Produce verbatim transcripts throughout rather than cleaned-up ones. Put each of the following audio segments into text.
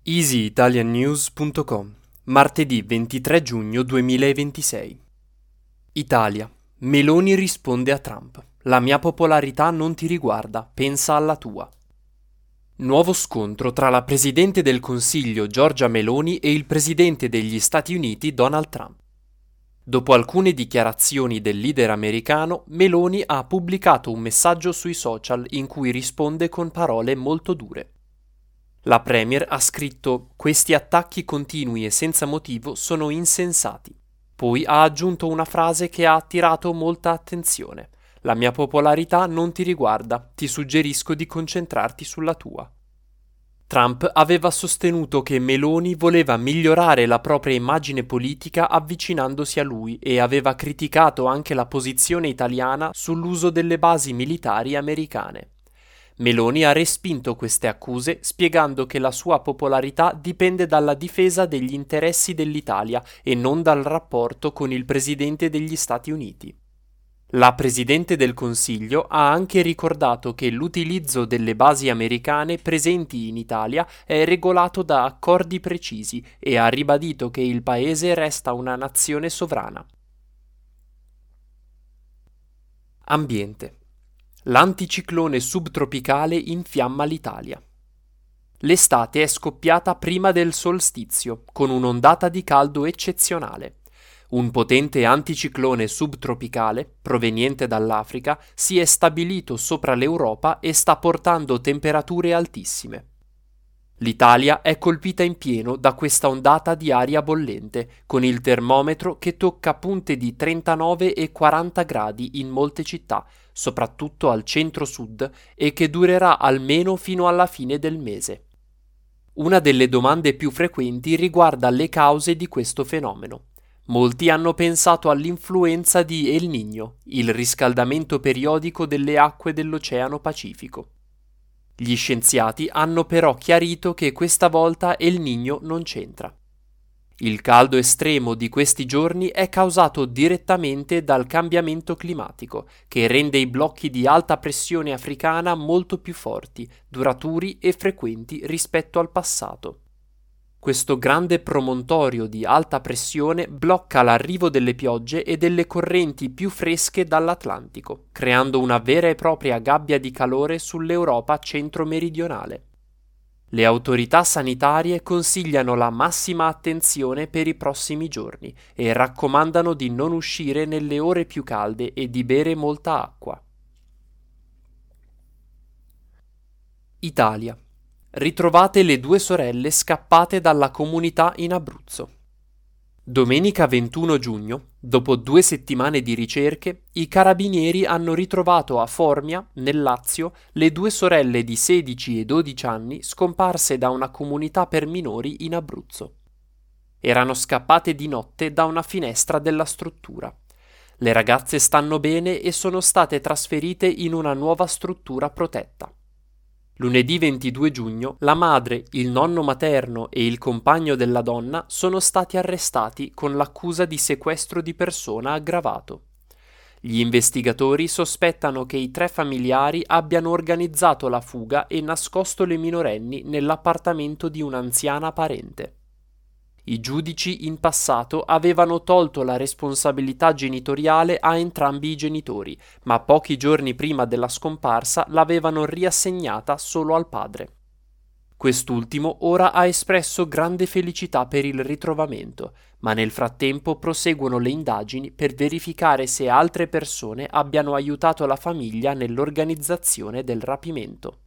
easy italian news punto com, martedì ventitré giugno duemilaventisei. Italia. Meloni risponde a Trump. La mia popolarità non ti riguarda, pensa alla tua. Nuovo scontro tra la Presidente del Consiglio Giorgia Meloni e il Presidente degli Stati Uniti Donald Trump. Dopo alcune dichiarazioni del leader americano, Meloni ha pubblicato un messaggio sui social in cui risponde con parole molto dure. La Premier ha scritto: "Questi attacchi continui e senza motivo sono insensati". Poi ha aggiunto una frase che ha attirato molta attenzione: "La mia popolarità non ti riguarda, ti suggerisco di concentrarti sulla tua". Trump aveva sostenuto che Meloni voleva migliorare la propria immagine politica avvicinandosi a lui e aveva criticato anche la posizione italiana sull'uso delle basi militari americane. Meloni ha respinto queste accuse spiegando che la sua popolarità dipende dalla difesa degli interessi dell'Italia e non dal rapporto con il Presidente degli Stati Uniti. La Presidente del Consiglio ha anche ricordato che l'utilizzo delle basi americane presenti in Italia è regolato da accordi precisi e ha ribadito che il paese resta una nazione sovrana. Ambiente. L'anticiclone subtropicale infiamma l'Italia. L'estate è scoppiata prima del solstizio, con un'ondata di caldo eccezionale. Un potente anticiclone subtropicale, proveniente dall'Africa, si è stabilito sopra l'Europa e sta portando temperature altissime. L'Italia è colpita in pieno da questa ondata di aria bollente, con il termometro che tocca punte di trentanove e quaranta gradi in molte città, soprattutto al centro-sud, e che durerà almeno fino alla fine del mese. Una delle domande più frequenti riguarda le cause di questo fenomeno. Molti hanno pensato all'influenza di El Niño, il riscaldamento periodico delle acque dell'Oceano Pacifico. Gli scienziati hanno però chiarito che questa volta El Niño non c'entra. Il caldo estremo di questi giorni è causato direttamente dal cambiamento climatico, che rende i blocchi di alta pressione africana molto più forti, duraturi e frequenti rispetto al passato. Questo grande promontorio di alta pressione blocca l'arrivo delle piogge e delle correnti più fresche dall'Atlantico, creando una vera e propria gabbia di calore sull'Europa centro-meridionale. Le autorità sanitarie consigliano la massima attenzione per i prossimi giorni e raccomandano di non uscire nelle ore più calde e di bere molta acqua. Italia. Ritrovate le due sorelle scappate dalla comunità in Abruzzo. Domenica ventuno giugno, dopo due settimane di ricerche, i carabinieri hanno ritrovato a Formia, nel Lazio, le due sorelle di sedici e dodici anni scomparse da una comunità per minori in Abruzzo. Erano scappate di notte da una finestra della struttura. Le ragazze stanno bene e sono state trasferite in una nuova struttura protetta. Lunedì ventidue giugno, la madre, il nonno materno e il compagno della donna sono stati arrestati con l'accusa di sequestro di persona aggravato. Gli investigatori sospettano che i tre familiari abbiano organizzato la fuga e nascosto le minorenni nell'appartamento di un'anziana parente. I giudici in passato avevano tolto la responsabilità genitoriale a entrambi i genitori, ma pochi giorni prima della scomparsa l'avevano riassegnata solo al padre. Quest'ultimo ora ha espresso grande felicità per il ritrovamento, ma nel frattempo proseguono le indagini per verificare se altre persone abbiano aiutato la famiglia nell'organizzazione del rapimento.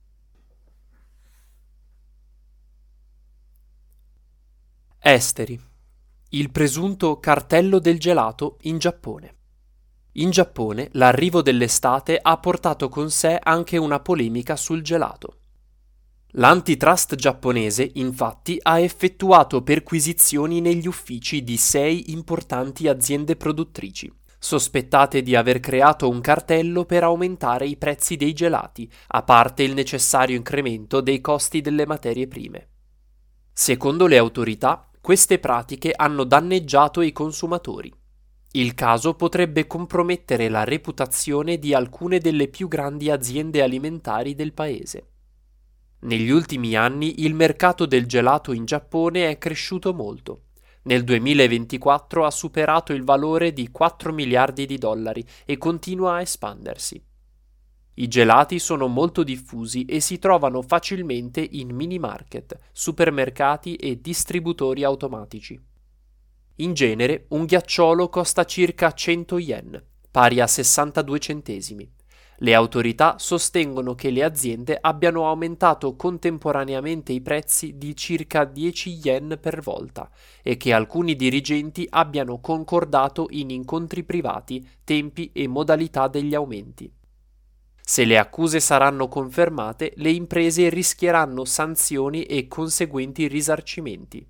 Esteri. Il presunto cartello del gelato in Giappone. In Giappone l'arrivo dell'estate ha portato con sé anche una polemica sul gelato. L'antitrust giapponese, infatti, ha effettuato perquisizioni negli uffici di sei importanti aziende produttrici, sospettate di aver creato un cartello per aumentare i prezzi dei gelati, a parte il necessario incremento dei costi delle materie prime. Secondo le autorità, queste pratiche hanno danneggiato i consumatori. Il caso potrebbe compromettere la reputazione di alcune delle più grandi aziende alimentari del paese. Negli ultimi anni il mercato del gelato in Giappone è cresciuto molto. Nel duemilaventiquattro ha superato il valore di quattro miliardi di dollari e continua a espandersi. I gelati sono molto diffusi e si trovano facilmente in mini market, supermercati e distributori automatici. In genere un ghiacciolo costa circa cento yen, pari a sessantadue centesimi. Le autorità sostengono che le aziende abbiano aumentato contemporaneamente i prezzi di circa dieci yen per volta e che alcuni dirigenti abbiano concordato in incontri privati tempi e modalità degli aumenti. Se le accuse saranno confermate, le imprese rischieranno sanzioni e conseguenti risarcimenti.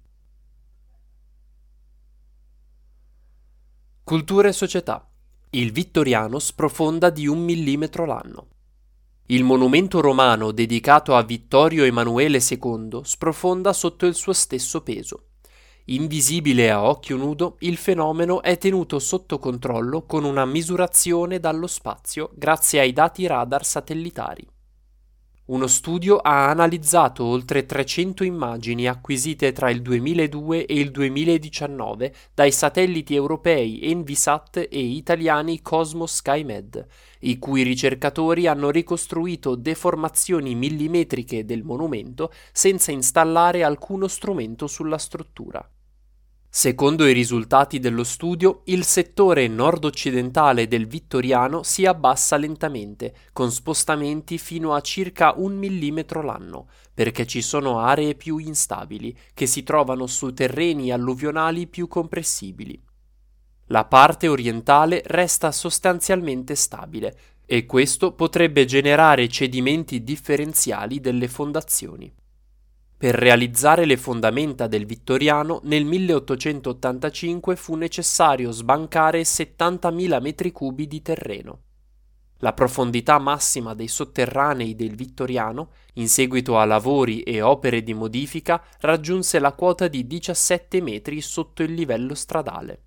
Cultura e società. Il Vittoriano sprofonda di un millimetro l'anno. Il monumento romano dedicato a Vittorio Emanuele secondo sprofonda sotto il suo stesso peso. Invisibile a occhio nudo, il fenomeno è tenuto sotto controllo con una misurazione dallo spazio grazie ai dati radar satellitari. Uno studio ha analizzato oltre trecento immagini acquisite tra il duemiladue e il duemiladiciannove dai satelliti europei Envisat e italiani Cosmos SkyMed, i cui ricercatori hanno ricostruito deformazioni millimetriche del monumento senza installare alcuno strumento sulla struttura. Secondo i risultati dello studio, il settore nord-occidentale del Vittoriano si abbassa lentamente, con spostamenti fino a circa un millimetro l'anno, perché ci sono aree più instabili, che si trovano su terreni alluvionali più compressibili. La parte orientale resta sostanzialmente stabile, e questo potrebbe generare cedimenti differenziali delle fondazioni. Per realizzare le fondamenta del Vittoriano nel milleottocentottantacinque fu necessario sbancare settantamila metri cubi di terreno. La profondità massima dei sotterranei del Vittoriano, in seguito a lavori e opere di modifica, raggiunse la quota di diciassette metri sotto il livello stradale.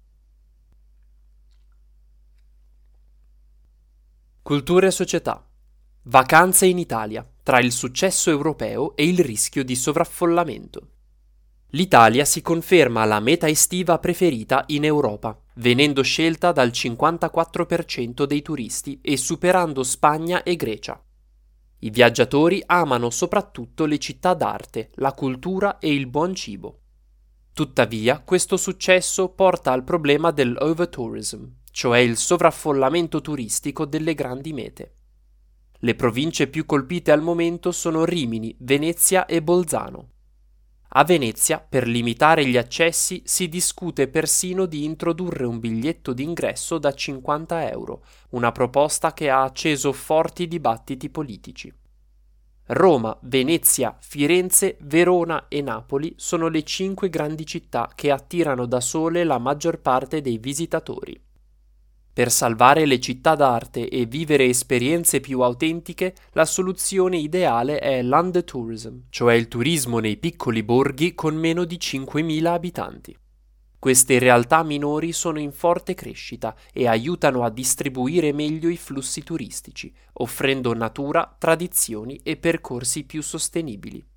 Cultura e società. Vacanze in Italia, tra il successo europeo e il rischio di sovraffollamento. L'Italia si conferma la meta estiva preferita in Europa, venendo scelta dal cinquantaquattro per cento dei turisti e superando Spagna e Grecia. I viaggiatori amano soprattutto le città d'arte, la cultura e il buon cibo. Tuttavia, questo successo porta al problema dell'overtourism, cioè il sovraffollamento turistico delle grandi mete. Le province più colpite al momento sono Rimini, Venezia e Bolzano. A Venezia, per limitare gli accessi, si discute persino di introdurre un biglietto d'ingresso da cinquanta euro, una proposta che ha acceso forti dibattiti politici. Roma, Venezia, Firenze, Verona e Napoli sono le cinque grandi città che attirano da sole la maggior parte dei visitatori. Per salvare le città d'arte e vivere esperienze più autentiche, la soluzione ideale è l'Undetourism, cioè il turismo nei piccoli borghi con meno di cinquemila abitanti. Queste realtà minori sono in forte crescita e aiutano a distribuire meglio i flussi turistici, offrendo natura, tradizioni e percorsi più sostenibili.